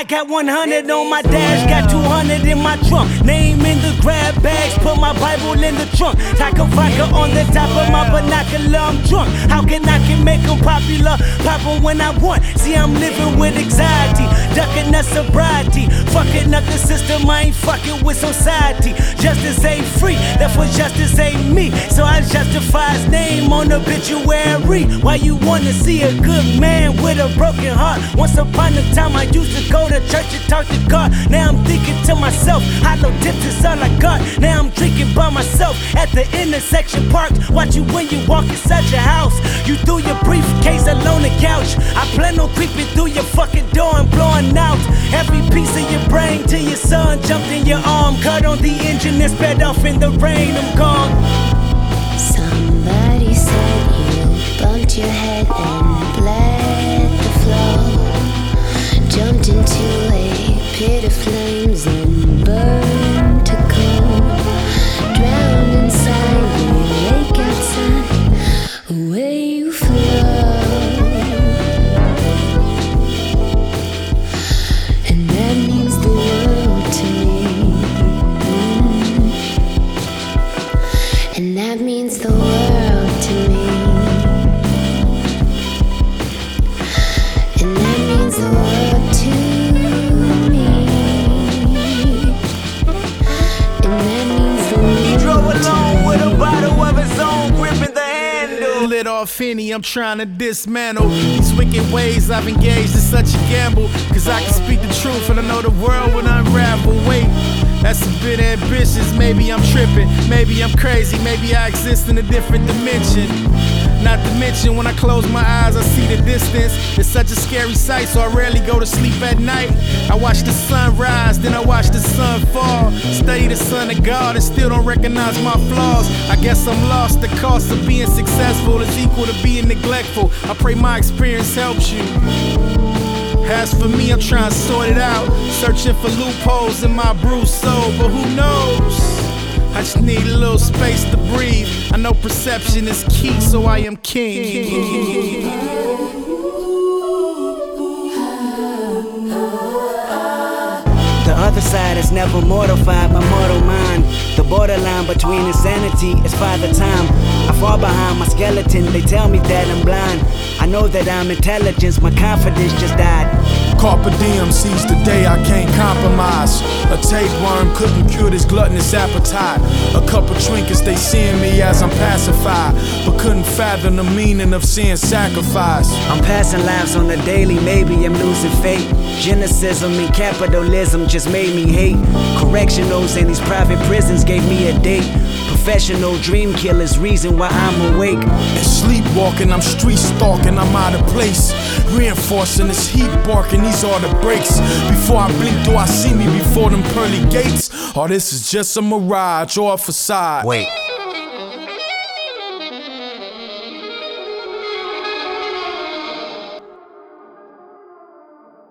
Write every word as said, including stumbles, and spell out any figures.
got one hundred on my dash, got two hundred in my trunk. Name in the grab bags, put my Bible in the trunk. Taco vodka on the top of my binocular, I'm drunk. How can I can make them popular? Pop 'em when I want. See, I'm living with anxiety, ducking the sobriety. Fucking up the system, I ain't fucking with society. Justice ain't free, therefore justice ain't me. So I justify his name on the obituary. Why you wanna see a good man with a broken heart? Once upon a time I used to go to church and talk to God. Now I'm thinking to myself, hollow tips is all I got. Now I'm drinking by myself at the intersection parked. Watch you when you walk inside your house. You threw your briefcase alone the couch. I plan on creeping through your fucking door and blowing out every piece of your brain till your son jumped in your arm. Cut on the engine and sped off in the rain. I'm gone. Somebody said you bumped your head and bled the flow. Jumped into a pit of flames and burned to cold. Drowned inside the lake outside, away you flow. And that means the world to me. And that means the world to me. And that means the world to me. And that means the world. He drove along with a bottle of his own, gripping the handle. Lit off Henny, I'm trying to dismantle these wicked ways I've engaged in such a gamble. Cause I can speak the truth and I know the world will unravel. Wait, that's a bit ambitious, maybe I'm tripping, maybe I'm crazy, maybe I exist in a different dimension. Not to mention when I close my eyes I see the distance. It's such a scary sight, so I rarely go to sleep at night. I watch the sun rise, then I watch the sun fall. Study the son of God and still don't recognize my flaws. I guess I'm lost, the cost of being successful is equal to being neglectful. I pray my experience helps you. As for me, I'm trying to sort it out, searching for loopholes in my bruised soul, but who knows? I just need a little space to breathe. I know perception is key, so I am king. The other side is never mortified by mortal mind. The borderline between insanity is father time. I fall behind my skeleton, they tell me that I'm blind. I know that I'm intelligence, my confidence just died. Carpe diem seize the day I can't compromise. A tapeworm couldn't cure this gluttonous appetite. A couple trinkets, they seeing me as I'm pacified, but couldn't fathom the meaning of seeing sacrifice. I'm passing lives on the daily, maybe I'm losing faith. Genocidim and capitalism just made me hate. Correctionals in these private prisons gave me a date. Professional dream killers, reason why I'm awake. And sleepwalking, I'm street stalking, I'm out of place. Reinforcing this heat barking, these are the breaks. Before I blink, do I see me before them pearly gates? Or this is just a mirage or a facade? Wait.